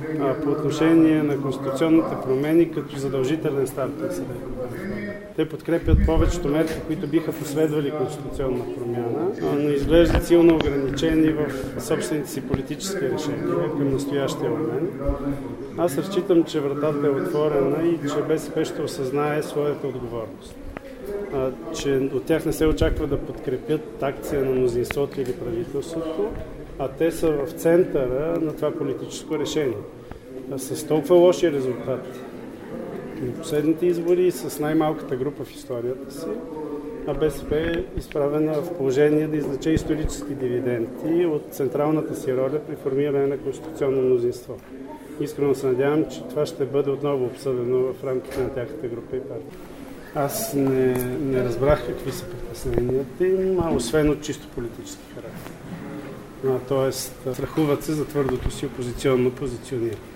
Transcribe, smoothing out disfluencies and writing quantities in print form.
по отношение на конституционните промени като задължителен старт на съдебната реформа. Те подкрепят повечето мерки, които биха последвали конституционна промяна, но изглеждат силно ограничени в собствените си политически решения към настоящия момент. Аз разчитам, че вратата е отворена и че БСП ще осъзнае своята отговорност. Че от тях не се очаква да подкрепят акция на мнозинството или правителството, а те са в центъра на това политическо решение. С толкова лоши резултати на последните избори с най-малката група в историята си, а БСП е изправена в положение да извлече исторически дивиденти от централната си роля при формиране на конституционно мнозинство. Искрено се надявам, че това ще бъде отново обсъдено в рамките на тяхната група и партия. Аз не разбрах какви са притесненията им, освен от чисто политически характер. Тоест, страхуват се за твърдото си опозиционно позициониране.